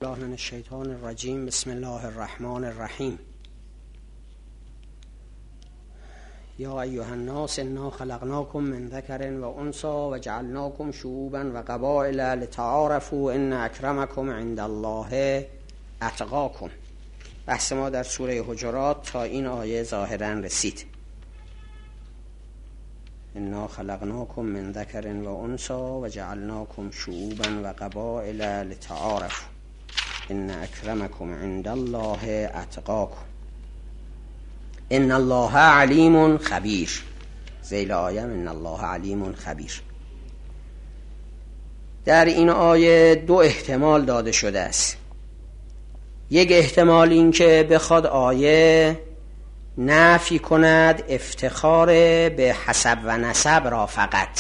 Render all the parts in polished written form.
الله من الشیطان الرجیم. بسم الله الرحمن الرحیم. یا ایها الناس انا خلقناکم من ذکر و انثی و جعلناکم شعوبا و قبائل لتعارفوا ان اکرمکم عند الله اتقاکم. بحث ما در سوره حجرات تا این آیه ظاهرا رسید. انا خلقناکم من ذکر و انثی و جعلناکم شعوبا و قبائل لتعارفوا ان اکرمکم عند الله اتقاکم ان الله علیم خبیر. ذیل آیه ان الله علیم خبیر. در این آیه دو احتمال داده شده است. یک احتمال این که بخواد آیه نفی کند افتخار به حسب و نسب را فقط.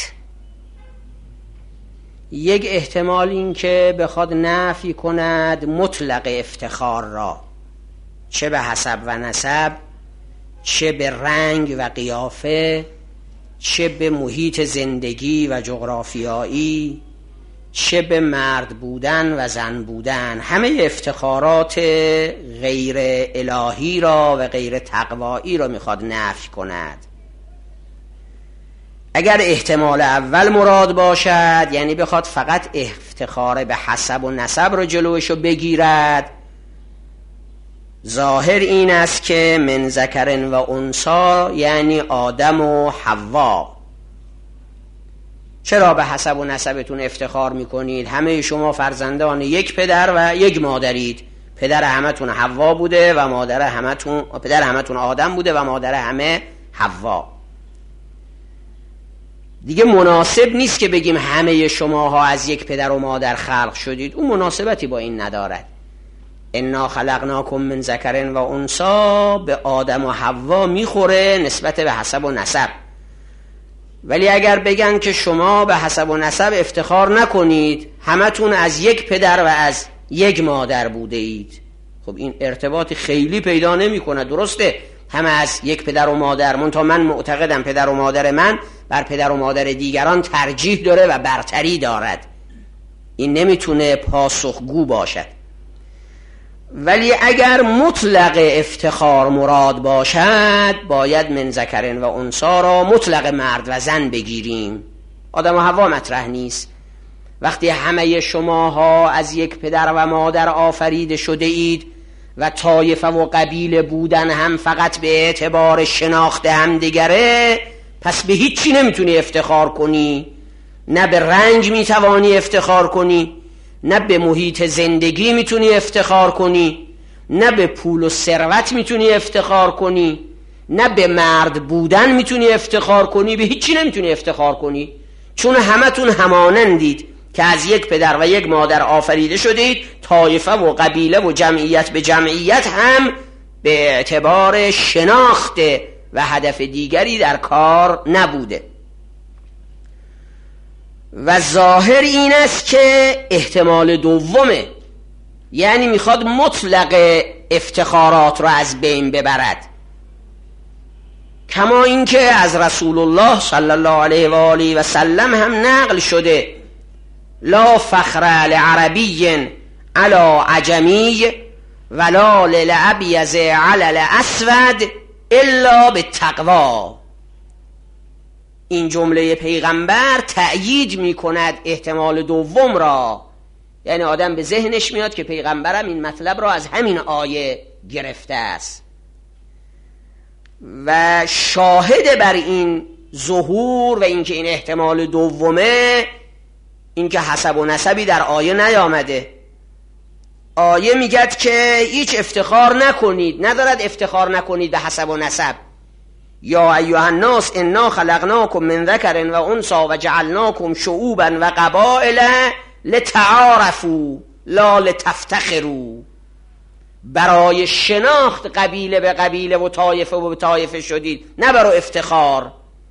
یک احتمال این که بخواد نفی کند مطلق افتخار را، چه به حسب و نسب، چه به رنگ و قیافه، چه به محیط زندگی و جغرافیایی، چه به مرد بودن و زن بودن. همه افتخارات غیر الهی را و غیر تقوایی را میخواد نفی کند. اگر احتمال اول مراد باشد، یعنی بخواد فقط افتخار به حسب و نسب را جلوشو بگیرد، ظاهر این است که من ذکر و انثی یعنی آدم و حوا. چرا به حسب و نسبتون افتخار میکنید؟ همه شما فرزندان یک پدر و یک مادرید. پدر همتون حوا بوده و پدر همتون آدم بوده و مادر همه حوا. دیگه مناسب نیست که بگیم همه شماها از یک پدر و مادر خلق شدید. اون مناسبتی با این ندارد. انا خلقناکم من ذکر و انثی به آدم و حوا میخوره نسبت به حسب و نسب. ولی اگر بگن که شما به حسب و نسب افتخار نکنید، همتون از یک پدر و از یک مادر بوده اید، خب این ارتباطی خیلی پیدا نمی کنه. درسته همه از یک پدر و مادر، منتها من معتقدم پدر و مادر من بر پدر و مادر دیگران ترجیح داره و برتری دارد. این نمیتونه پاسخگو باشد. ولی اگر مطلق افتخار مراد باشد، باید من ذکر و انثی را مطلق مرد و زن بگیریم. آدم و حوا مطرح نیست. وقتی همه شماها از یک پدر و مادر آفریده شده اید و طایفه و قبیله بودن هم فقط به اعتبار شناخت هم دیگره، پس به هیچی نمیتونی افتخار کنی. نه به رنگ میتوانی افتخار کنی، نه به محیط زندگی میتونی افتخار کنی، نه به پول و ثروت میتونی افتخار کنی، نه به مرد بودن میتونی افتخار کنی. به هیچی نمیتونی افتخار کنی، چون همتون همانندید که از یک پدر و یک مادر آفریده شدید. طایفه و قبیله و جمعیت به جمعیت هم به اعتبار شناخت و هدف دیگری در کار نبوده. و ظاهر این است که احتمال دومه، یعنی میخواد مطلق افتخارات را از بین ببرد. کما اینکه از رسول الله صلی الله علیه و آله و سلم هم نقل شده: لا فخر لعربی علی عجمی ولا للابیض علی الاسود الا بالتقوا. این جمله پیغمبر تأیید می کند احتمال دوم را. یعنی آدم به ذهنش میاد که پیغمبرم این مطلب را از همین آیه گرفته است. و شاهد بر این ظهور و اینکه این احتمال دومه، اینکه حسب و نسبی در آیه نیامده. آیه میگد که هیچ افتخار نکنید، ندارد افتخار نکنید به حسب و نسب. یا ایها الناس انا خلقناکم من ذکر و انثی و جعلناکم شعوبا و قبائل لتعارفوا لا لتفتخروا. برای شناخت قبیله به قبیله و طایفه به طایفه شدید، نه برای افتخار.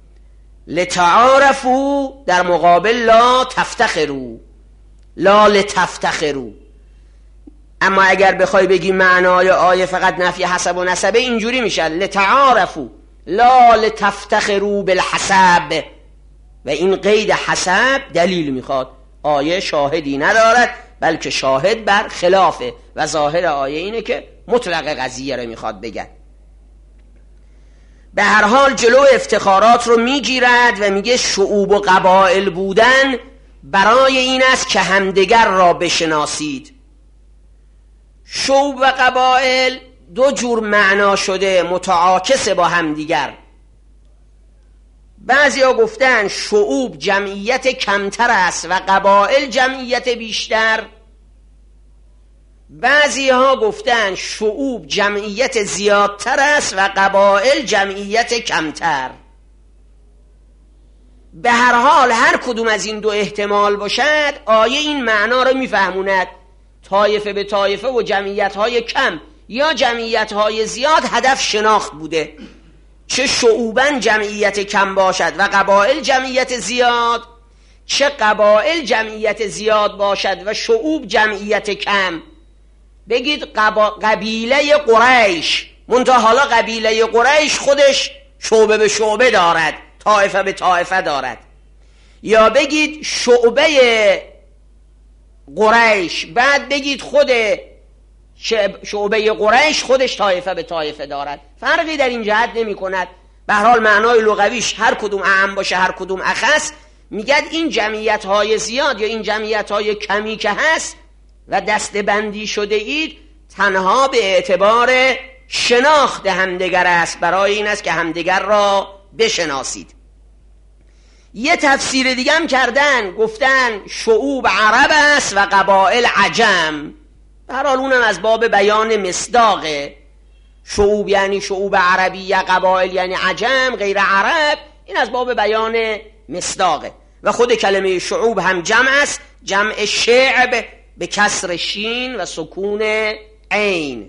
لتعارفوا در مقابل لا تفتخروا، لا لتفتخروا. اما اگر بخوای بگی معنای آیه فقط نفی حسب و نسبه، اینجوری میشه: لتعارفوا لا لتفتخروا بالحسب. و این قید حسب دلیل میخواد. آیه شاهدی ندارد بلکه شاهد بر خلافه و ظاهر آیه اینه که مطلق قضیه رو میخواد بگن. به هر حال جلو افتخارات رو میگیرد و میگه شعوب و قبائل بودن برای این است که همدیگر را بشناسید. شعوب و قبائل دو جور معنا شده، متعاکس با همدیگر. بعضیا گفتن شعوب جمعیت کمتر است و قبائل جمعیت بیشتر. بعضیها گفتن شعوب جمعیت زیادتر است و قبائل جمعیت کمتر. به هر حال هر کدوم از این دو احتمال باشد، آیه این معنا رو میفهموند. طایفه به طایفه و جمعیت‌های کم یا جمعیت‌های زیاد هدف شناخت بوده. چه شعوباً جمعیت کم باشد و قبائل جمعیت زیاد، چه قبائل جمعیت زیاد باشد و شعوب جمعیت کم. بگید قبیله قریش، منتها حالا قبیله قریش خودش شعبه به شعبه دارد، طایفه به طایفه دارد. یا بگید شعبه قریش، بعد بگید خود شعبه قریش خودش طایفه به طایفه دارد. فرقی در این جهت نمی کند. به هر حال معنای لغویش هر کدوم اعم باشه هر کدوم اخص، میگد این جمعیت های زیاد یا این جمعیت های کمی که هست و دسته بندی شده اید تنها به اعتبار شناخت همدیگر است، برای این است که همدیگر را بشناسید. یه تفسیر دیگه هم کردن، گفتن شعوب عرب است و قبائل عجم. به هر حال اونم از باب بیان مصداقه. شعوب یعنی شعوب عربی یا قبائل یعنی عجم غیر عرب، این از باب بیان مصداقه. و خود کلمه شعوب هم جمع است، جمع شعب به کسر شین و سکون عین.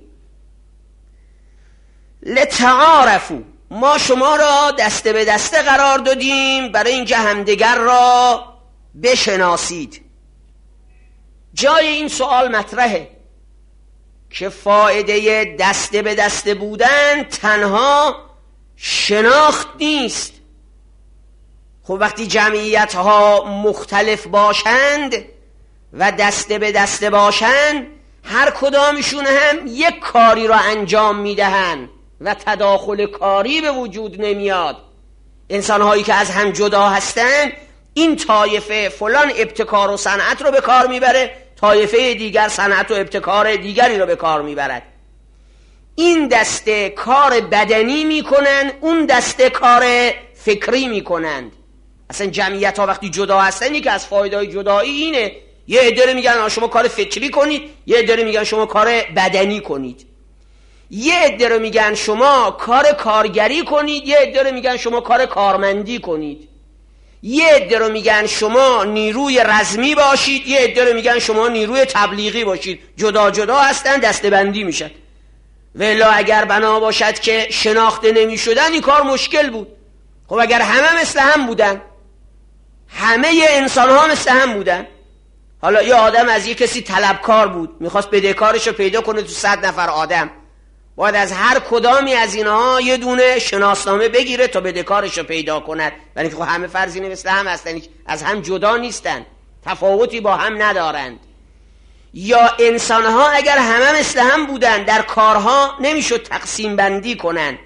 لتعارفوا، ما شما را دسته به دسته قرار دادیم برای اینکه همدیگر را بشناسید. جای این سوال مطرحه که فایده دسته به دسته بودن تنها شناخت نیست. خب وقتی جمعیت ها مختلف باشند و دسته به دسته باشند، هر کدامشون هم یک کاری را انجام میدهند و تداخل کاری به وجود نمیاد. انسان هایی که از هم جدا هستند، این طایفه فلان ابتکار و صنعت رو به کار میبره، طایفه دیگر صنعت و ابتکار دیگری رو به کار میبرد. این دسته کار بدنی میکنن، اون دسته کار فکری میکنند. اصلا جمعیت ها وقتی جدا هستن که از فایده جدایی اینه، یه عده میگن شما کار فکری کنید، یه عده میگن شما کار بدنی کنید، یه عده رو میگن شما کار کارگری کنید، یه عده رو میگن شما کار کارمندی کنید، یه عده رو میگن شما نیروی رزمی باشید، یه عده رو میگن شما نیروی تبلیغی باشید. جدا جدا هستن، دسته‌بندی میشن. ولی اگر بنا باشد که شناخته نمیشدن این کار مشکل بود. خب اگر همه مثل هم بودن، همه انسان ها مثل هم بودن، حالا یه آدم از یه کسی طلبکار بود، میخواست بدهکارش رو پیدا کنه تو 100 نفر آدم، باید از هر کدامی از اینها یه دونه شناسنامه بگیره تا بدهکارش رو پیدا کند. ولی خب همه فرضی مثل هم هستن، از هم جدا نیستن، تفاوتی با هم ندارند. یا انسانها اگر همه مثل هم بودن، در کارها نمیشد تقسیم بندی کنن.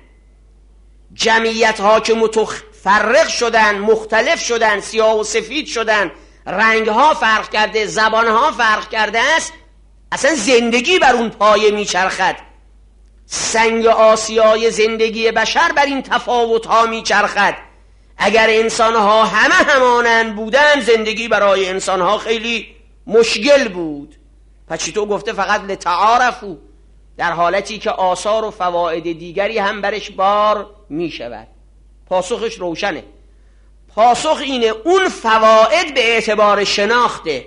جمعیت ها که متفرق شدن، مختلف شدن، سیاه و سفید شدن، رنگ ها فرق کرده، زبان ها فرق کرده است، اصلا زندگی بر اون پایه میچرخد. سنگ آسیای زندگی بشر بر این تفاوت ها میچرخد. اگر انسان ها همه همانند بودن، زندگی برای انسان ها خیلی مشکل بود. پس چطور گفته فقط لتعارفوا، در حالتی که آثار و فواید دیگری هم برش بار می شود؟ پاسخش روشنه. پاسخ اینه اون فواید به اعتبار شناخته.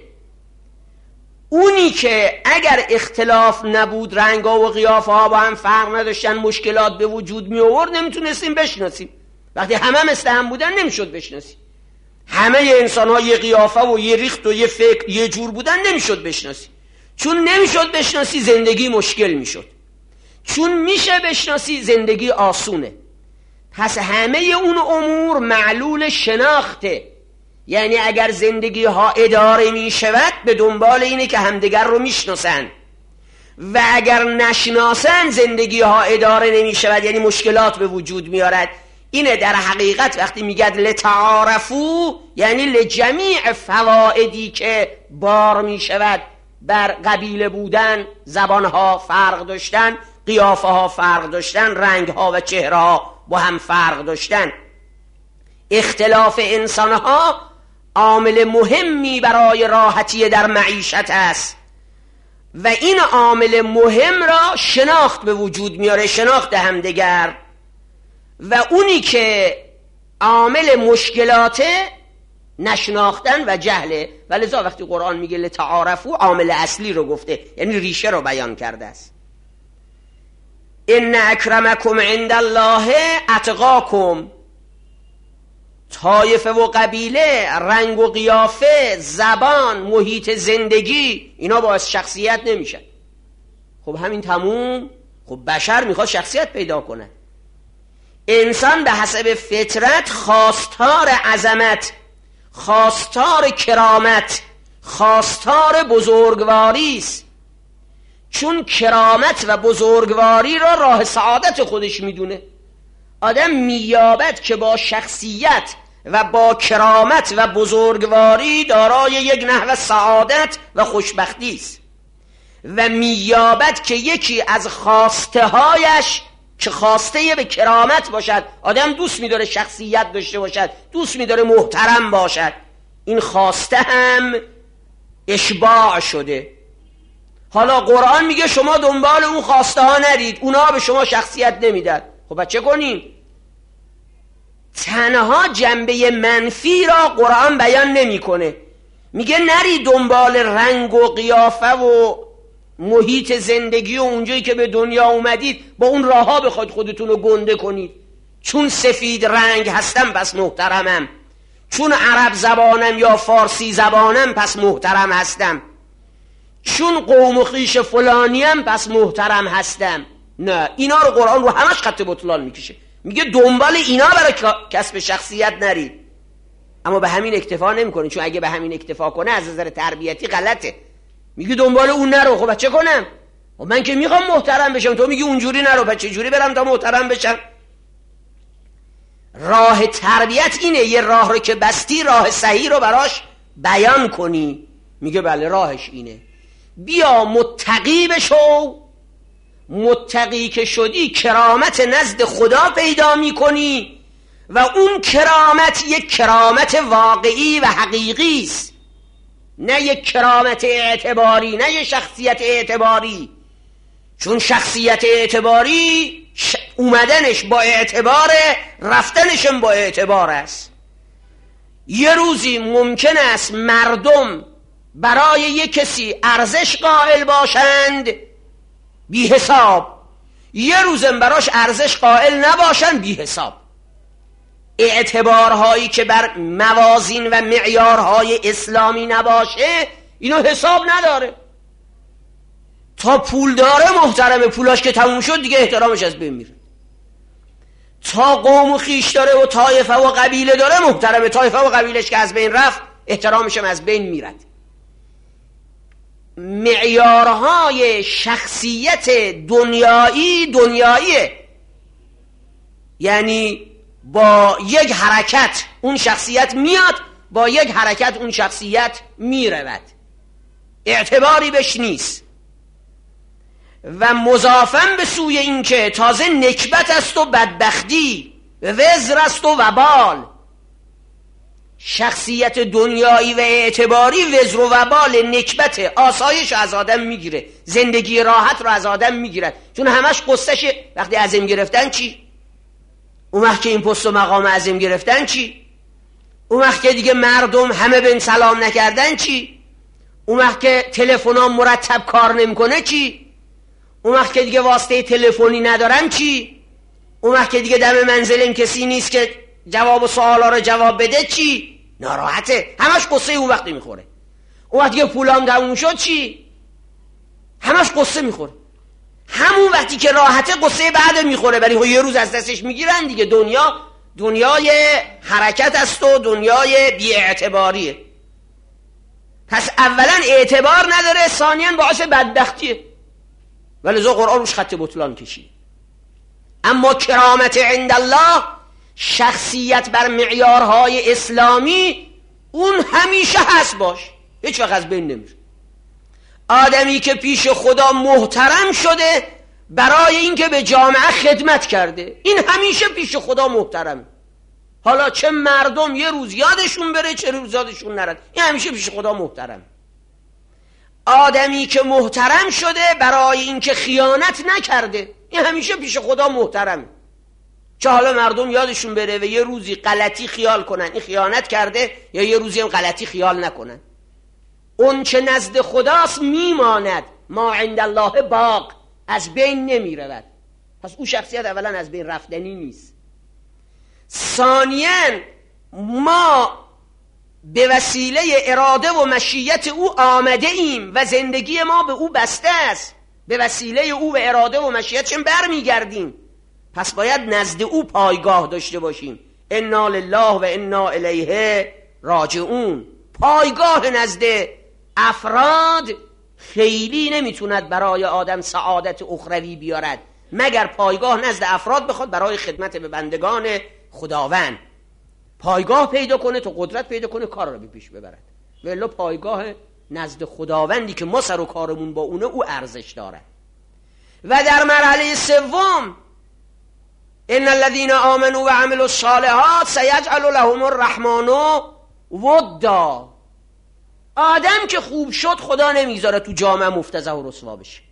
اونی که اگر اختلاف نبود، رنگا و قیافه ها با هم فرق نداشتن، مشکلات به وجود می آورد، نمیتونستیم بشناسیم. وقتی همه مثل هم بودن نمیشد بشناسیم. همه انسان ها یه قیافه و یه ریخت و یه فکر یه جور بودن، نمیشد بشناسیم. چون نمیشد بشناسی، زندگی مشکل میشد. چون میشه بشناسی، زندگی آسونه. پس همه اون امور معلول شناخته. یعنی اگر زندگی ها اداره می شود به دنبال اینه که همدیگر رو میشناسن، و اگر نشناسن زندگی ها اداره نمی شود، یعنی مشکلات به وجود میارد. اینه در حقیقت وقتی میگد لتعارفو، یعنی لجمیع فوائدی که بار می شود بر قبیله بودن، زبان ها فرق داشتن، قیافه ها فرق داشتن، رنگ ها و چهره ها با هم فرق داشتن. اختلاف انسان ها عامل مهمی برای راحتی در معیشت است و این عامل مهم را شناخت به وجود میاره، شناخت همدیگر. و اونی که عامل مشکلاته نشناختن و جهله. و لذا وقتی قرآن میگه لتعارفو، عامل اصلی رو گفته، یعنی ریشه رو بیان کرده است. ان اکرمکم عند الله اتقاکم. طایفه و قبیله، رنگ و قیافه، زبان، محیط زندگی، اینا باعث شخصیت نمیشن. خب همین تموم. خب بشر میخواد شخصیت پیدا کنه. انسان به حسب فطرت خواستار عظمت، خواستار کرامت، خواستار بزرگواری است. چون کرامت و بزرگواری را راه سعادت خودش میدونه. آدم میابد که با شخصیت و با کرامت و بزرگواری دارای یک نحو سعادت و خوشبختی است و میابد که یکی از خواسته هایش که خواسته به کرامت باشد. آدم دوست میداره شخصیت داشته باشد، دوست میداره محترم باشد. این خواسته هم اشباع شده. حالا قرآن میگه شما دنبال اون خواسته ها نرید، اونا به شما شخصیت نمیدن. خب چه کنیم؟ تنها جنبه منفی را قرآن بیان نمیکنه. میگه نری دنبال رنگ و قیافه و محیط زندگی و اونجایی که به دنیا اومدید با اون راه ها بخواید خودتون رو گنده کنید. چون سفید رنگ هستم پس محترمم، چون عرب زبانم یا فارسی زبانم پس محترم هستم، چون قوم و خویش فلانیم پس محترم هستم. نه، اینا رو قرآن رو همش خط بطلان میکشه. میگه دنبال اینا برای کسب شخصیت نرید. اما به همین اکتفا نمیکنه، چون اگه به همین اکتفا کنه از نظر تربیتی غلطه. میگه دنبال اون نرو. خب چه کنم؟ خب من که میخوام محترم بشم، تو میگی اونجوری نرو، پس چجوری برم تا محترم بشم؟ راه تربیت اینه، یه راه رو که بستی راه صحیح رو براش بیان کنی. میگه بله راهش اینه، بیا متقی بشو. متقی که شدی کرامت نزد خدا پیدا میکنی و اون کرامت یک کرامت واقعی و حقیقی است، نه یک کرامت اعتباری، نه یک شخصیت اعتباری. چون شخصیت اعتباری اومدنش با اعتبار، رفتنشم با اعتبار است. یه روزی ممکن است مردم برای یک کسی ارزش قائل باشند بی حساب، یه روزم براش ارزش قائل نباشند بی حساب. اعتبارهایی که بر موازین و معیارهای اسلامی نباشه اینو حساب نداره. تا پول داره محترمه، پولاش که تموم شد دیگه احترامش از بین میره. تا قوم و خویش داره و طایفه و قبیله داره محترمه، طایفه و قبیلش که از بین رفت احترامش هم از بین میرد. معیارهای شخصیت دنیاییه، یعنی با یک حرکت اون شخصیت میاد، با یک حرکت اون شخصیت میرود، اعتباری بهش نیست. و مضافن به سوی این که تازه نکبت است و بدبختی، وزر است و وبال. شخصیت دنیایی و اعتباری وزر و وبال، نکبت، آسایش از آدم میگیره، زندگی راحت رو از آدم میگیرد. چون همش قصهشه. وقتی عزم گرفتن چی؟ اون وقت که این پست و مقام عزم گرفتن چی؟ اون وقت که دیگه مردم همه به سلام نکردن چی؟ اون وقت که تلفن‌ها مرتب کار نمیکنه چی؟ اون وقت که دیگه واسطه تلفنی ندارن چی؟ اون وقت که دیگه دم منزلم کسی نیست که جواب سوالا رو جواب بده چی؟ ناراحته. همش قصه اون وقتی میخوره. اون وقتی که پولام تموم شد چی؟ همش قصه میخوره. همون وقتی که راحته قصه بعد میخوره، ولی یه روز از دستش میگیرن دیگه. دنیا دنیای حرکت است و دنیای بی‌اعتباریه. پس اولا اعتبار نداره، ثانیاً باعث بدبختیه، ولذا قرآن روش خط بطلان کشید. اما کرامت عند الله، شخصیت بر معیارهای اسلامی، اون همیشه هست باش، هیچ وقت از بین نمیره. آدمی که پیش خدا محترم شده برای اینکه به جامعه خدمت کرده، این همیشه پیش خدا محترمه. حالا چه مردم یه روز یادشون بره چه روز یادشون نرد، این همیشه پیش خدا محترم. آدمی که محترم شده برای اینکه خیانت نکرده، این همیشه پیش خدا محترمه. چه حالا مردم یادشون بره و یه روزی غلطی خیال کنن این خیانت کرده، یا یه روزی هم غلطی خیال نکنن، اون چه نزد خداست میماند، ما عند الله باق، از بین نمی رود. پس اون شخصیت اولا از بین رفتنی نیست. ثانیاً ما به وسیله اراده و مشیت او آمده ایم و زندگی ما به او بسته است، به وسیله او به اراده و مشیتش برمیگردیم. پس باید نزد او پایگاه داشته باشیم. انا لله و انا الیه راجعون. پایگاه نزد افراد خیلی نمیتوند برای آدم سعادت اخروی بیارد، مگر پایگاه نزد افراد بخواد برای خدمت به بندگان خداوند پایگاه پیدا کنه، تو قدرت پیدا کنه کار رو پیش ببرد. ولی پایگاه نزد خداوندی که ما سر و کارمون با اونه، او ارزش داره. و در مرحله سوم، ان الذين آمنوا وعملوا الصالحات سيجعل لهم الرحمن ودا. آدم که خوب شد خدا نمیذاره تو جامعه مفتضح و رسوا بشه.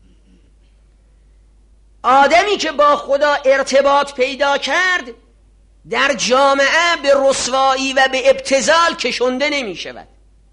آدمی که با خدا ارتباط پیدا کرد در جامعه به رسوایی و به ابتذال کشنده نمی شود.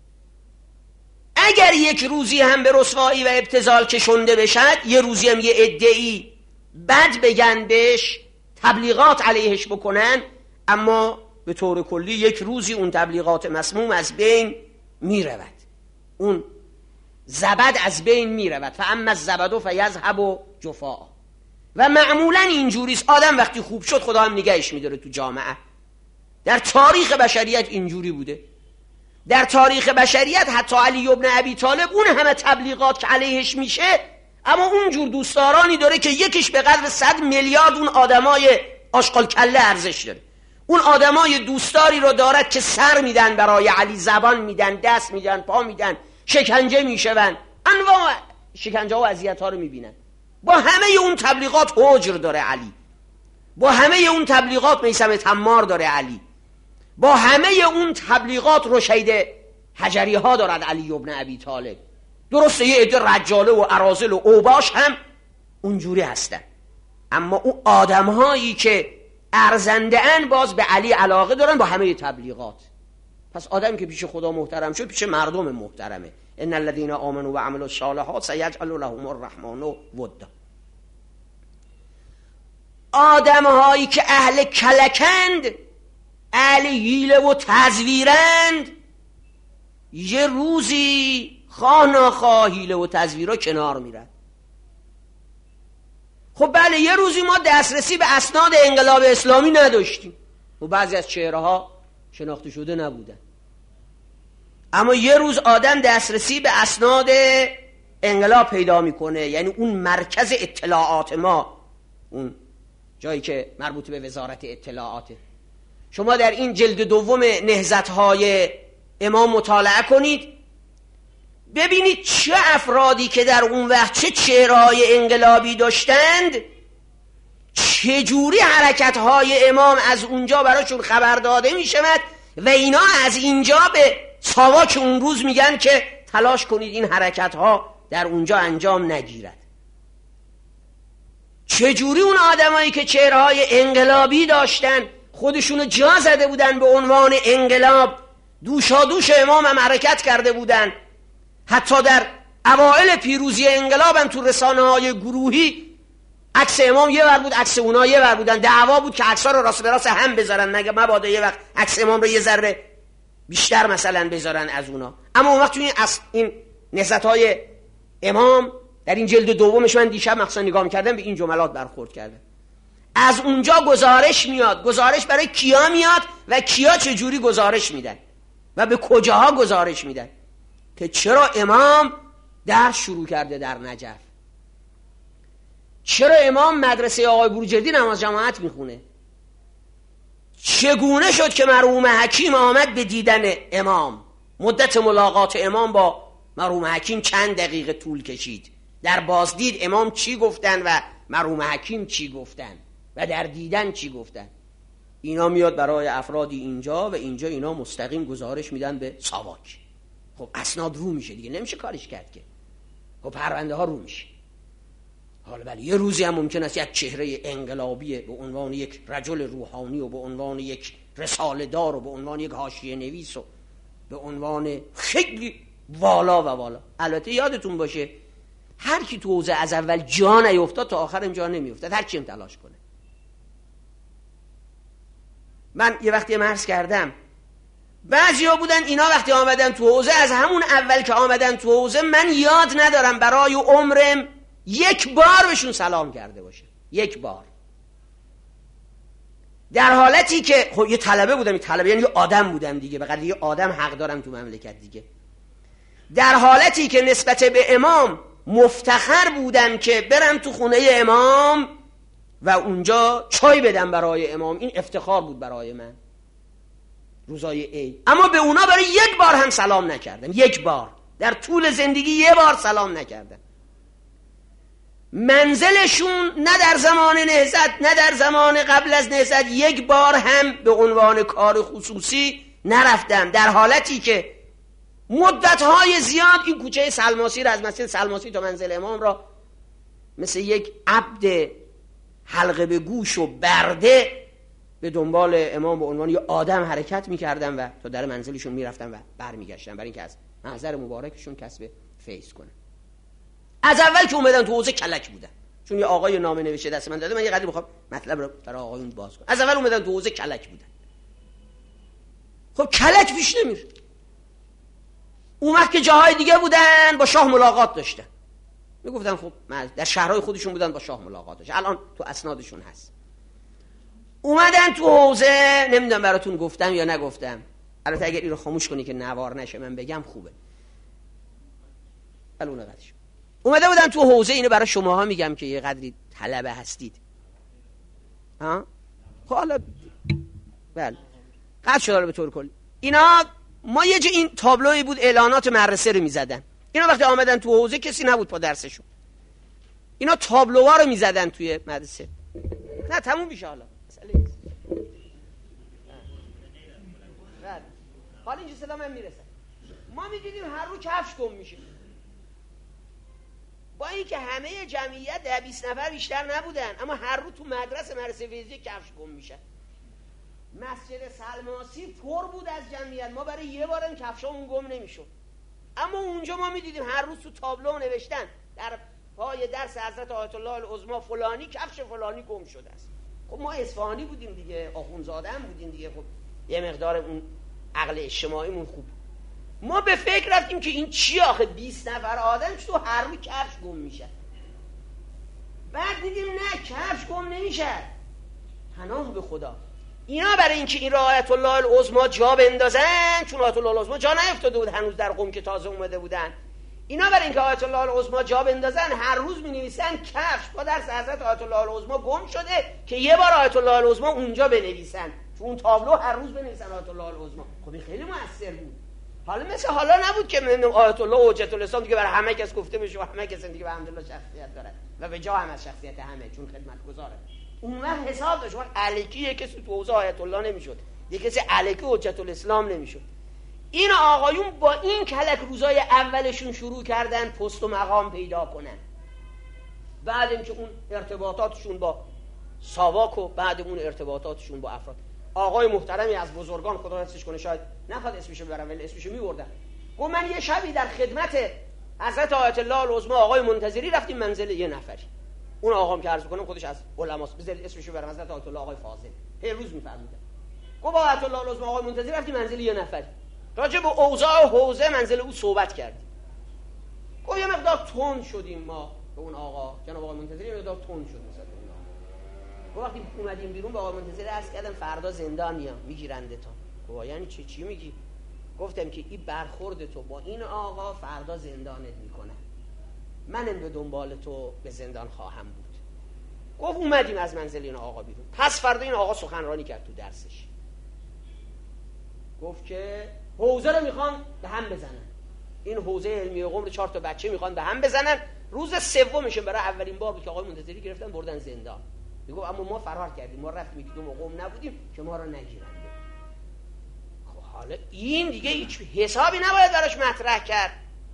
اگر یک روزی هم به رسوایی و ابتذال کشنده بشد، یه روزی هم یه عده‌ای بد بگن بهش، تبلیغات علیهش بکنن، اما به طور کلی یک روزی اون تبلیغات مسموم از بین می رود، اون زبد از بین می رود. فاما الزبد فیذهب جفاء. و معمولا اینجوریست، آدم وقتی خوب شد خدا هم نگهش میداره تو جامعه. در تاریخ بشریت اینجوری بوده. در تاریخ بشریت حتی علی ابن ابی طالب، اون همه تبلیغات که علیهش میشه، اما اونجور دوستدارانی داره که یکیش به قدر 100 میلیارد اون آدمای آشغال کله ارزش داره. اون آدمای دوستداری رو دارد که سر میدن برای علی، زبان میدن، دست میدن، پا میدن، شکنجه میشون، انواع شکنجه و اذیت ها رو میبینن. با همه اون تبلیغات حجر داره علی، با همه اون تبلیغات میثم تمار داره علی، با همه اون تبلیغات رشید حجری ها دارد علی ابن ابی طالب. درسته یه عده رجاله و اراذل و اوباش هم اونجوری هستن، اما اون آدم هایی که ارزنده ان باز به علی علاقه دارن با همه تبلیغات. پس آدم که پیش خدا محترم شد پیش مردم محترمه. ان الذين آمنوا وعملوا الصالحات سيجعل لهم الرحمن ودا. آدم هایی که اهل کلکند، اهل حیله و تزویرند، یه روزی خواه ناخواه حیله و تزویرها کنار میرن. خب بله، یه روزی ما دسترسی به اسناد انقلاب اسلامی نداشتیم و بعضی از چهره ها شناخته شده نبودن، اما یه روز آدم دسترسی به اسناد انقلاب پیدا میکنه، یعنی اون مرکز اطلاعات ما، اون جایی که مربوط به وزارت اطلاعاته. شما در این جلد دوم نهضت‌های امام مطالعه کنید، ببینید چه افرادی که در اون وقت چه چهره‌های انقلابی داشتند، چجوری حرکت‌های امام از اونجا براشون خبر داده میشود و اینا از اینجا به ساواک اون روز میگن که تلاش کنید این حرکت‌ها در اونجا انجام نگیرد. چجوری اون آدمایی که چهره‌های انقلابی داشتن، خودشونو جا زده بودن به عنوان انقلاب، دوشادوش امام هم حرکت کرده بودن، حتی در اوائل پیروزی انقلاب هم تو رسانه‌های گروهی عکس امام یه ور بود، عکس اونا یه ور بودن، دعوا بود که عکس‌ها رو راست به راست هم بذارن، مگه مبادا یه وقت عکس امام رو یه ذره بیشتر مثلا بذارن از اونا. اما اون وقت این نهضت‌های امام در این جلد دومش، من دیشب مخصوصا نگاه می‌کردم، به این جملات برخورد کردم. از اونجا گزارش میاد. گزارش برای کیا میاد و کیا چجوری گزارش میدن و به کجاها گزارش میدن که چرا امام درس شروع کرده در نجف، چرا امام مدرسه آقای بروجردی نماز جماعت میخونه، چگونه شد که مرحوم حکیم آمد به دیدن امام، مدت ملاقات امام با مرحوم حکیم چند دقیقه طول کشید، در بازدید امام چی گفتن و مرحوم حکیم چی گفتن و در دیدن چی گفتن. اینا میاد برای افرادی اینجا و اینجا، اینا مستقیم گزارش میدن به ساواک. خب اسناد رو میشه دیگه، نمیشه کارش کرد که. خب پرونده ها رو میشه. حالا بله یه روزی هم ممکن است یک چهره انقلابی به عنوان یک رجل روحانی و به عنوان یک رساله دار و به عنوان یک حاشیه نویس و به عنوان خیلی والا و والا، البته یادتون باشه هر کی تو حوزه از اول جا نیفتاد تا آخر جا نمیافتاد، هر کی هم تلاش کنه. من یه وقتی عرض کردم بعضیا بودن اینا وقتی آمدن تو حوزه، از همون اول که آمدن تو حوزه من یاد ندارم برای عمرم یک بار بهشون سلام کرده باشه، یک بار. در حالتی که خب یه طلبه بودم، یه طلبه یعنی یه آدم بودم دیگه، بقدر یه آدم حق دارم تو مملکت دیگه. در حالتی که نسبت به امام مفتخر بودم که برم تو خونه امام و اونجا چای بدم برای امام، این افتخار بود برای من روزای عید. اما به اونا برای یک بار هم سلام نکردم، یک بار در طول زندگی یه بار سلام نکردم. منزلشون نه در زمان نهضت نه در زمان قبل از نهضت یک بار هم به عنوان کار خصوصی نرفتم، در حالتی که مدت‌های زیاد این کوچه سلماسی را از مسجد سلماسی تا منزل امام را مثل یک عبد حلقه به گوش و برده به دنبال امام به عنوان یک آدم حرکت می‌کردم و تا در منزلشون می‌رفتم و برمیگشتم برای اینکه از محضر مبارکشون کسب فیض کنم. از اول که اومدن تو حوزه کلک بودن، چون یه آقای نامه نوشته دست من داده، من یه قدری می‌خوام مطلب رو برای آقایون باز کنم. از اول اومدن تو حوزه کلک بودن. خب کلک پیش نمیره. اون وقت که جاهای دیگه بودن با شاه ملاقات داشتن، میگفتن خب در شهرهای خودشون بودن با شاه ملاقات داشتن، الان تو اسنادشون هست. اومدن تو حوزه، نمیدونم براتون گفتم یا نگفتم، البته اگر این رو خاموش کنی که نوار نشه من بگم خوبه. الان قدش اومده بودن تو حوزه، اینو برای شماها میگم که یه قدری طلبه هستید. ها خب حالا بله قد شده به طور کلی اینا. ما یه جا این تابلوی بود اعلانات مدرسه رو میزدن، اینا وقتی آمدن تو حوزه کسی نبود پا درسشون، اینا تابلوها رو میزدن توی مدرسه. نه تموم میشه حالا مسئله نیست. حالا اینجا صدا من میرسه. ما میدیدیم هر رو کفش گم میشه، با اینکه همه جمعیت 20 نفر بیشتر نبودن، اما هر رو تو مدرسه ویزی کفش گم میشه. مسجد سلماسی پر بود از جمعیت، ما برای یه بارم کفشامون گم نمیشد. اما اونجا ما میدیدیم هر روز تو تابلو نوشتن در پای درس حضرت آیت الله العظما فلانی کفش فلانی گم شده است. خب ما اصفهانی بودیم دیگه، آخوندزاده هم بودیم دیگه، خب یه مقدار اون عقل اجتماعیمون خوب. ما به فکر رفتیم که این چی آخه 20 نفر آدم تو هر روز کفش گم میشه. بعد دیدیم نه کفش گم نمیشه. پناه به خدا. اینا برای اینکه این را آیت الله العظما جا بندازن، چون آیت الله العظما جا نیفتاده بود هنوز در قم که تازه اومده بودن، اینا برای اینکه آیت الله العظما جا بندازن هر روز می‌نویسن کفش با درس حضرت آیت الله العظما گم شده که یه بار آیت الله العظما اونجا بنویسن، تو اون تابلو هر روز بنویسن آیت الله العظما. خب این خیلی موثر بود. حالا مثل حالا نبود که من آیت الله حجت الاسلام دیگه برای همه کس گفته بشه و همه کس دیگه الحمدلله شخصیت داره و به جا هم از شخصیت همه، چون خدمتگزاره. اون وقت حساب داشت، وقت الکی یک کسی تو حوزه آیت الله نمیشد، یک کسی الکی حجت الاسلام نمیشد. این آقایون با این کلک روزای اولشون شروع کردن پست و مقام پیدا کنن. بعد اینکه اون ارتباطاتشون با ساواک و بعد اون ارتباطاتشون با افراد، آقای محترمی از بزرگان خدا حفظش کنه شاید نخواد اسمشو ببرم ولی اسمشو میبردن، گفت من یه شبی در خدمت حضرت آیت الله العظما آقای منتظری رفتیم منزل یه نفری. اون آقام که عرض کنم خودش از علماست، بذارید اسمشو برام، حضرت آیت الله آقای فاضل پیروز میفرمودن. گفت آیت الله العظما آقای منتظری رفتیم منزل یه نفری، راجع به اوضاع حوزه منزل او صحبت کردیم. گفت یه مقدار تند شدیم ما به اون آقا، جناب آقای منتظری یه مقدار تند شد مثلا. وقتی اومدیم بیرون با آقای منتظری عرض کردم فردا زندان میام میگیرنده تا. گفت یعنی چی میگی؟ گفتم که این برخورد تو با این آقا فردا زندانت میکنن، منم به دنبال تو به زندان خواهم بود. گفت اومدیم از منزل این آقا بیرون. پس فردا این آقا سخنرانی کرد تو درسش، گفت که حوزه رو میخوان به هم بزنن، این حوزه علمی قم رو 4 تا بچه میخوان به هم بزنن. روز سومش برای اولین بار بود که آقای منتظری گرفتن بردن زندان. میگه اما ما فرار کردیم، ما رفتیم که دوم قم نبودیم که ما رو نگیرن. خب حالا این دیگه هیچ حسابی نباید براش مطرح کرد.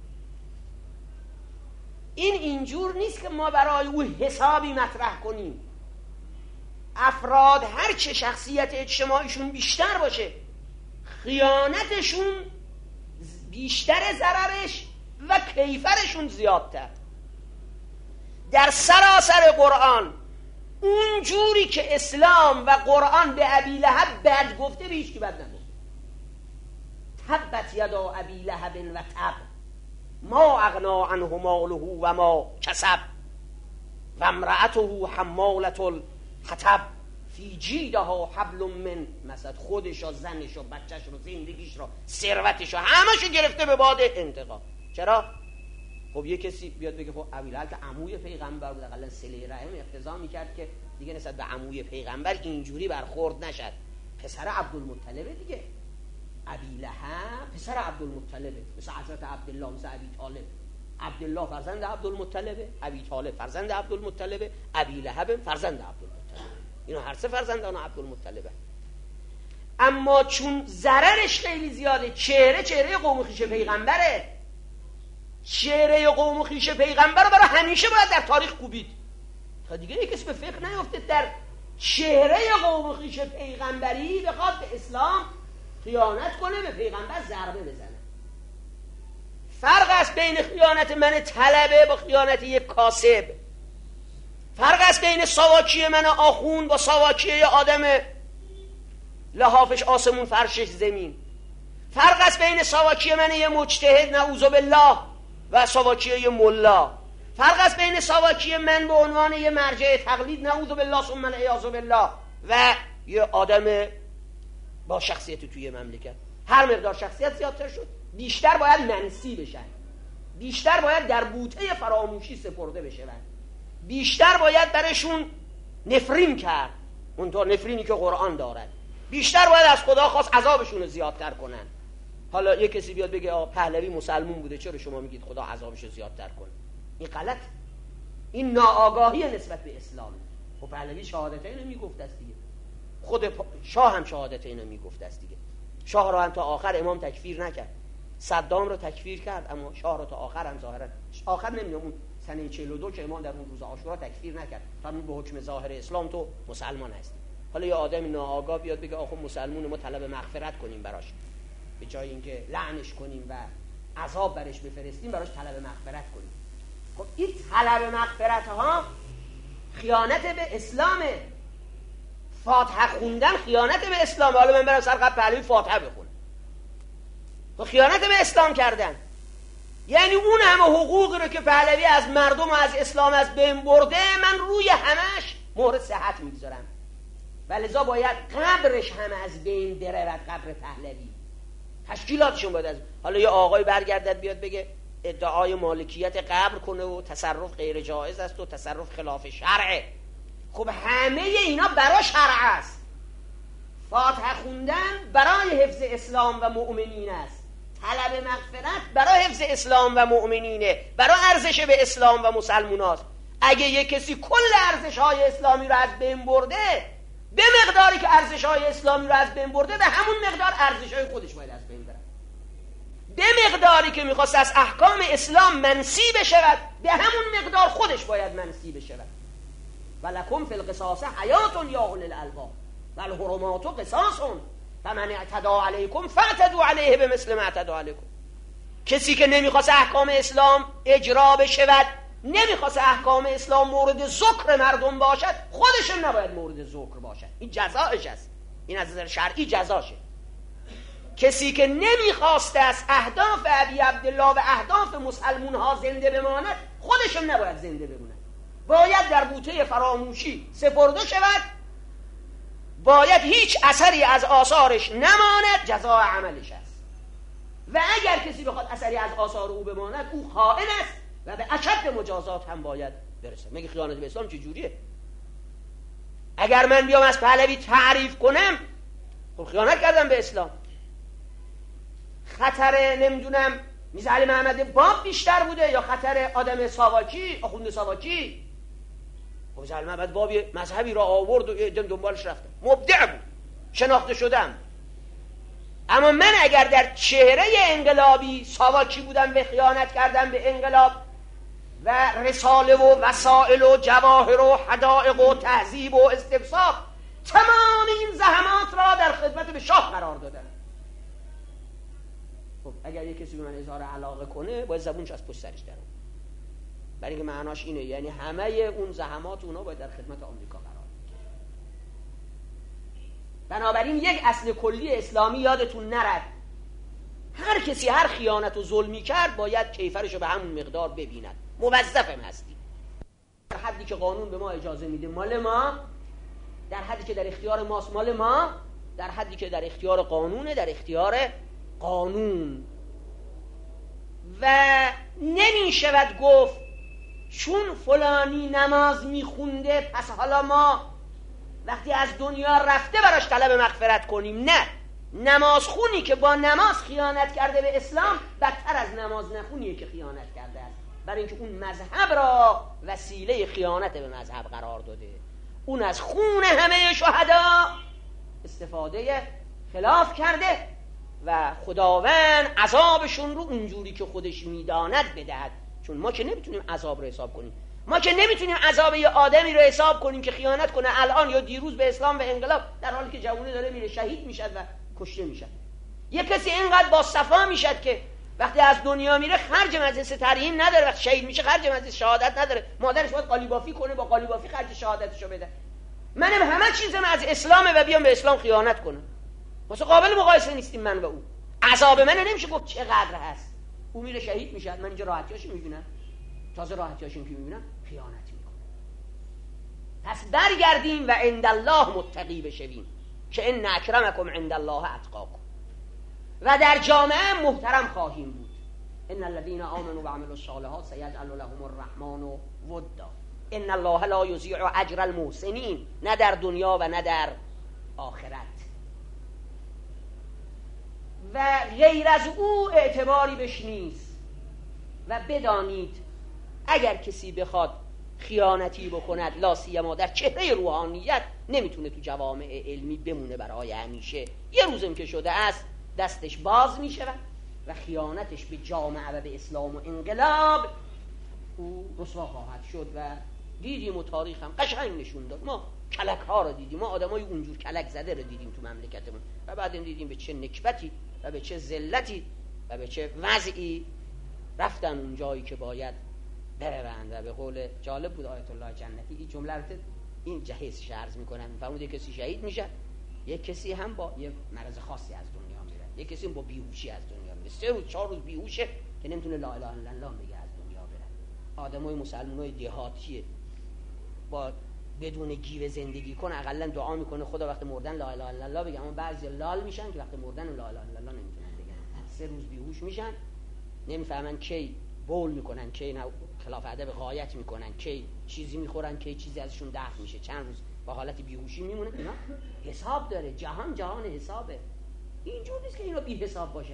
این اینجور نیست که ما برای او حسابی مطرح کنیم. افراد هر چه شخصیت اجتماعیشون بیشتر باشه، خیانتشون بیشتر، ضررش و کیفرشون زیادتر. در سراسر قرآن اون جوری که اسلام و قرآن به ابی لهب بد گفته به هیچ کی بد نگفته. تبت یدا ابی لهب و تب ما اغنا عنه ماله و ما کسب و امرأته حمالة الحطب فی جیدها حبل من مسد. خودش و زنش و بچهش رو، زندگیش رو، ثروتش رو، همشو گرفته به باد انتقام. چرا؟ خب یه کسی بیاد بگه خب ابی لهب که عموی پیغمبر بود، حداقل صله رحم اقتضا میکرد که دیگه نسبت به عموی پیغمبر اینجوری برخورد نشد. پسر عبدالمطلب دیگه، ابی لهب پسر عبدالمطلب، مثل حضرت عبدالله، مثل ابی طالب. عبدالله فرزند عبدالمطلب، ابی طالب فرزند عبدالمطلب، ابی لهب فرزند عبدالمطلب. اینا هر سه فرزندان عبدالمطلبه. اما چون ضررش خیلی زیاده، چهره قوم و خویش پیغمبره، چهره قوم و خویش پیغمبر رو برای همیشه باید در تاریخ کوبید تا دیگه یک کسی به فکر نیفته در چهره قوم و خویش پیغمبری بخواد به اسلام خیانت کنه، به پیغمبر ضربه بزنه. فرق است بین خیانت من طلبه با خیانت یک کاسب. فرق است بین ساواکی من آخوند با ساواکی یه آدم لحافش آسمون فرشش زمین. فرق است بین ساواکی من یه مجتهد نعوذ بالله و ساواکی یه ملا. فرق است بین ساواکی من به عنوان یه مرجع تقلید نعوذ بالله ثم العیاذ بالله و یه آدم با شخصیت توی مملکت. هر مقدار شخصیت زیادتر شد بیشتر باید منسی بشن، بیشتر باید در بوته فراموشی سپرده بشن، بیشتر باید برشون نفرین کرد، اونطور نفرینی که قرآن دارد. بیشتر باید از خدا خواست عذابشون رو زیادتر کنن. حالا یک کسی بیاد بگه پهلوی مسلمون بوده، چرا شما میگید خدا عذابش رو زیادتر کنه؟ این غلط، این ناآگاهی نسبت به اسلام. خب پهلوی شهادتین رو میگفت است دیگه، خود شاه هم شهادتین رو میگفت است دیگه. شاه رو هم تا آخر امام تکفیر نکرد، صدام رو تکفیر کرد، اما شاه رو تا آخر هم ظاهرا آخر نمیدونم اون سنه 42 که امام در اون روز عاشورا تکفیر نکرد، تا به حکم ظاهر اسلام تو مسلمان هستی. حالا یه آدمی ناآگاه بیاد بگه آخه مسلمون، ما طلب مغفرت کنیم براش، به جای اینکه لعنش کنیم و عذاب برش بفرستیم براش طلب مغفرت کنیم. خب این طلب مغفرت ها خیانت به اسلامه. فاتحه خوندن خیانت به اسلام. حالا من برم سر قبل پهلوی فاتحه بخونم، خب خیانت به اسلام کردن. یعنی اون همه حقوقی رو که پهلوی از مردم و از اسلام از بین برده، من روی همش مهر صحت میگذارم و لذا باید قبرش هم از بین برود، قبر پهلوی، تشکیلاتشون باید از. حالا یه آقای برگردد بیاد بگه ادعای مالکیت قبر کنه و تصرف غیر جایز است و تصرف خلاف شرعه. خب همه اینا برای شرع است. فاتحه خوندن برای حفظ اسلام و مؤمنین است، طلب مغفرت برای حفظ اسلام و مؤمنینه، برای ارزش به اسلام و مسلموناست. اگه یک کسی کل ارزش‌های اسلامی رو از بین برده، به مقداری که ارزش‌های اسلامی رو از بین برده، به همون مقدار ارزش‌های خودش باید از بین بره. به مقداری که می‌خواست از احکام اسلام منسی بشود، به همون مقدار خودش باید منسی بشود. ولکم فی القصاص حیات یا اولی الالباب والحرمات قصاص فمن اعتدى علیکم فاعتدوا علیه بمثل ما اعتدى علیکم. کسی که نمیخواست احکام اسلام اجرا بشود، نمیخواست احکام اسلام مورد ذکر مردم باشد، خودش هم نباید مورد ذکر باشد. این جزایش است، این از نظر شرعی جزاشه. کسی که نمیخواست از اهداف ابی عبدالله و اهداف مسلمون ها زنده بماند، خودش هم نباید زنده بماند، باید در بوته فراموشی سپرده شود، باید هیچ اثری از آثارش نماند، جزاء عملش است. و اگر کسی بخواد اثری از آثار او بماند، او خائن است و به اشد مجازات هم باید برسه. مگه خیانت به اسلام چه جوریه؟ اگر من بیام از پهلوی تعریف کنم، خب خیانت کردم به اسلام. خطر نمیدونم میرزا علی محمد باب بیشتر بوده یا خطر آدم ساواکی، آخوند ساواکی؟ خب میرزا علی محمد باب مذهبی را آورد و دنبالش رفتم، مبدع بود، شناخته شدم. اما من اگر در چهره انقلابی ساواکی بودم و خیانت کردم به انقلاب و رساله و وسائل و جواهر و حدائق و تهذیب و استفساف، تمام این زحمات را در خدمت به شاه قرار دادم. خب اگر یک کسی به من اظهار علاقه کنه، باید زبونش از پشت سرش درون، برای اینکه معناش اینه یعنی همه اون زحمات اونا باید در خدمت آمریکا قرار. بنابراین یک اصل کلی اسلامی یادتون نرد، هر کسی هر خیانت و ظلمی کرد باید کیفرشو به همون مقدار ببیند. موظفم هستیم. در حدی که قانون به ما اجازه میده مال ما، در حدی که در اختیار ماست مال ما، در حدی که در اختیار قانونه در اختیار قانون. و نمیشود گفت چون فلانی نماز میخونده پس حالا ما وقتی از دنیا رفته براش طلب مغفرت کنیم. نه، نماز خونی که با نماز خیانت کرده به اسلام بدتر از نماز نخونیه که خیانت کرده است، برای اینکه اون مذهب را وسیله خیانت به مذهب قرار داده. اون از خون همه شهدا استفاده خلاف کرده و خداوند عذابشون رو اونجوری که خودش میداند بدهد. چون ما که نمیتونیم عذاب رو حساب کنیم، ما که نمیتونیم عذاب یه آدمی رو حساب کنیم که خیانت کنه الان یا دیروز به اسلام و انقلاب، در حالی که جوونه داره میره شهید میشد و کشته میشد. یه کسی اینقدر با صفا میشد که وقتی از دنیا میره خرج مجلس ترحیم نداره، وقتی شهید میشه خرج مجلس شهادت نداره، مادرش باید قالیبافی کنه، با قالیبافی خرج شهادتشو بده. منم همه چیزم از اسلامه و بیام به اسلام خیانت کنم، واسه قابل مقایسه نیستیم من و او. عذاب من نمیشه گفت چقدر هست. او میره شهید میشه، من اینجا راحتیاشو میبینم، تازه راحتیاشو که میبینم خیانت میکنه. پس برگردیم و عند الله متقی بشویم که ان اکرمکم عند الله اتقاکم، و در جامعه محترم خواهیم بود. ان الذين آمنوا وعملوا الصالحات سيجعل لهم الرحمن ودا. ان الله لا يضيع اجر المحسنین، نه در دنیا و نه در آخرت. و غیر از او اعتباری بش نیست. و بدانید اگر کسی بخواد خیانتی بکند، لا سیما در چهره روحانیت، نمیتونه تو جوامع علمی بمونه برای همیشه. یه روزم که شده است دستش باز میشود و خیانتش به جامعه و به اسلام و انقلاب او رسوا خواهد شد. و دیدیم و تاریخ هم قشنگ نشون داد. ما کلک ها رو دیدیم، ما آدمای اونجور کلک زده رو دیدیم تو مملکتمون و بعدم دیدیم به چه نکبتی و به چه ذلتی و به چه وضعی رفتن اون جایی که باید بروند. و به قول جالب بود آیت الله جنتی این جمله رو این جهیز عرض میکنن، فرمود یک کسی شهید میشه، یک کسی هم با یک مرض خاصی از دنیا میره، یک کسی با بیهوشی از دنیا میره، 3 روز 4 روز بیهوشه که نمیتونه لا اله الا الله بگه از دنیا بره. آدمای مسلمانای دیهاتی با بدون گیوه زندگی کنه، اقلا دعا میکنه خدا وقتی مردن لا اله الا الله بگه، اما بعضی لال میشن که وقتی مردن لا اله الا الله نمیتونن بگن. 3 روز بیهوش میشن، نمیفهمن کی بول میکنن، کی خلاف ادب غایت میکنن، کی چیزی میخورن، کی چیزی ازشون دفع میشه، چند روز با حالت بیهوشی میمونه. اینا حساب داره، جهان حسابه. اینجور نیست که اینا بی حساب باشن.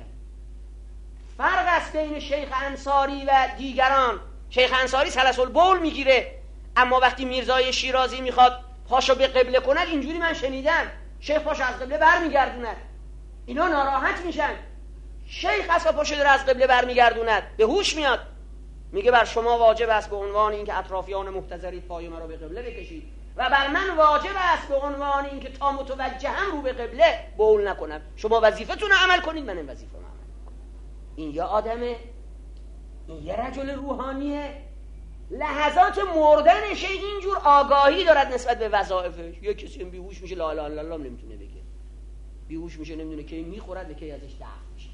فرق است بین شیخ انصاری و دیگران. شیخ انصاری سلس البول میگیره، اما وقتی میرزای شیرازی میخواد پاشو به قبله کند، اینجوری من شنیدم شیخ پاشو از قبله برمیگردوند، اینا ناراحت میشن. شیخ اصلا پاشو داره از قبله برمیگردوند، به هوش میاد، میگه بر شما واجب است به عنوان اینکه اطرافیان محتضرید پای مرا به قبله بکشید و بر من واجب است به عنوان اینکه تا متوجهم رو به قبله بول نکنم. شما وظیفتون رو عمل کنید، منم وظیفه‌مو عمل کنم. این یه آدمه، این یه رجل روحانیه. لحظات مردن شیخ اینجور آگاهی دارد نسبت به وظایفش. یه کسی هم بیهوش میشه لا اله الا الله نمیتونه بگه، بیهوش میشه نمیدونه کی میخورد و کی ازش دفع میشه.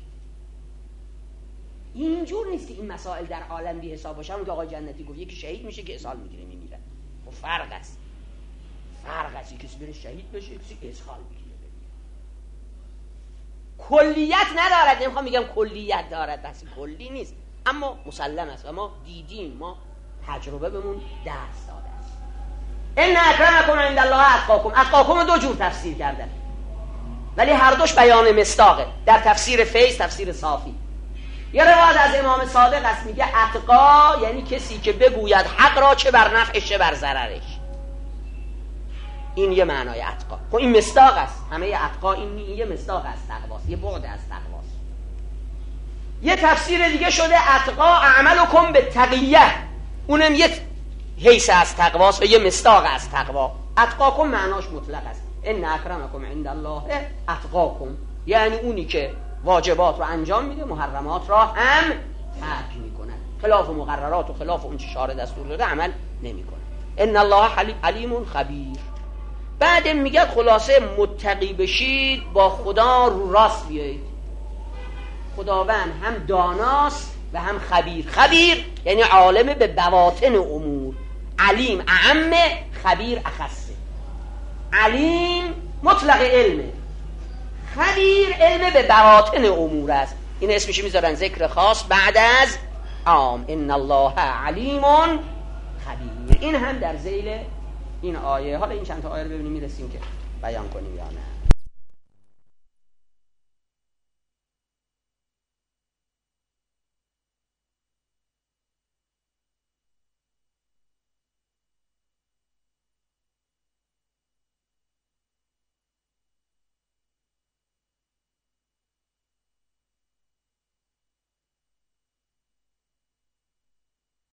اینجور نیست که این مسائل در عالم بی حساب باشه. اون که آقای جنتی گفت یکی شهید میشه که اسهال میگیره میمیره، فرق است. فرق است، کسی بره شهید بشه، کسی اسهال بگیره. کلیت ندارد، نمیخوام میگم کلیت دارد، بحث کلی نیست، اما مسلم است و ما دیدیم، ما تجربه بهمون درس داده است. ان اکرمکم عند الله اتقاکم. اتقاکم رو دو جور تفسیر کردن، ولی هر دوش بیان مصداقه. در تفسیر فیض، تفسیر صافی، یه روایت از امام صادق است میگه اتقا یعنی کسی که بگوید حق را چه بر نفعش چه بر ضررش. این یه معنای اتقا. خب این مصداق است، همه اتقا این یه مصداق است، تقواست، یه بعد از تقواست. یه تفسیر دیگه شده اتقا اعملکم بالتقیه، اونم یه حیث از تقواست و یه مصداق از تقوا. اتقاکم معناش مطلق است، ان اکرمکم عند الله اتقاکم، یعنی اونی که واجبات رو انجام میده، محرمات را هم ترک میکنه، خلاف مقررات و خلاف اون چه شارع دستور داده عمل نمیکنه. ان الله علیم خبیر. بعد میگه خلاصه متقی بشید، با خدا رو راست بیایید. خداوند هم داناست و هم خبیر. خبیر یعنی عالم به بواطن امور، علیم اعم، خبیر اخصه. علیم مطلق علمه، خبیر علم به بواطن امور است. این اسمش میذارن ذکر خاص بعد از عام، ان الله علیم خبیر. این هم در ذیل این آیه. حالا این چند تا آیه رو ببینیم میرسیم که بیان کنیم یا نه.